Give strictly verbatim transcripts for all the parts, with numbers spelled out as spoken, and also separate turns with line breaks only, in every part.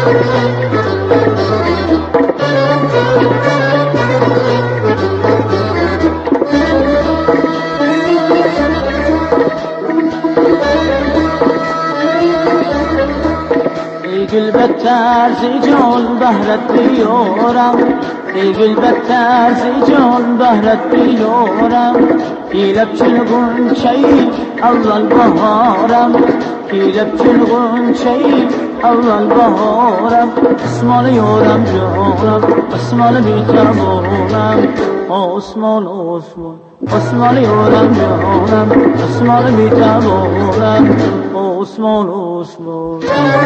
گل بتر زی جان بهرت بیارم، ای گل بتر زی جان بهرت بیارم، کی لب چل غنچه‌ای اول بهارم، کی لب چل غنچه‌ای اول بهارم، اسمان یارم جانم اسمان بی‌توانم، آسمان آسمان اسمان یارم جانم اسمان بی‌توانم، آسمان آسمان.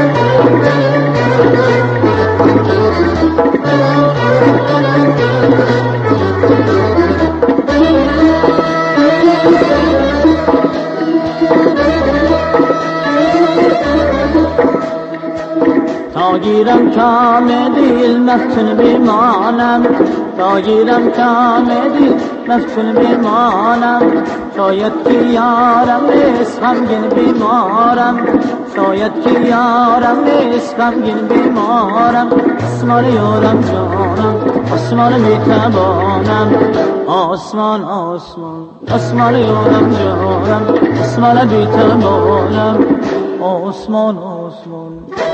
تا گیرم کام دل مفتون بمانم، تا گیرم کام دل مفتون بمانم، شاید که یارم نیست غمگین بیمارم، شاید که یارم نیست غمگین بیمارم، آسمان یارم جانم آسمان میتوانم، آسمان آسمان آسمان یارم جانم آسمان میتوانم، آسمان آسمان.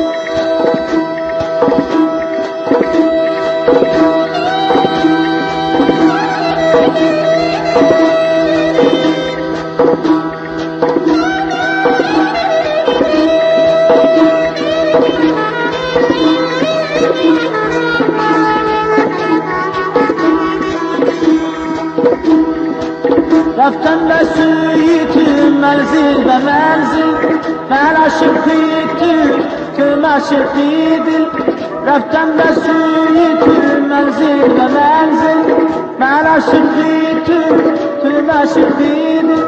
رفتن به سوی تو منزل به منزل، من عاشقی تو تو معشوقی دل، رفتن به سوی تو منزل به منزل، من عاشقی تو تو معشوقی دل.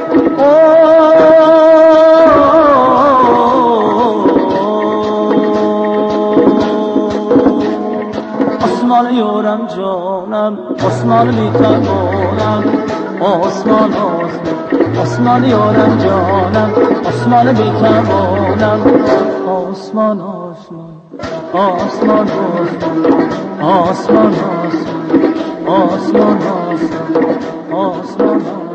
آسمان یارم جانم آسمان میتوانم، آسمان آسمان آسمان یارم جانم آسمان بی‌توانم، آسمان آسمان آسمان آسمان آسمان آسمان آسمان آسمان آسمان.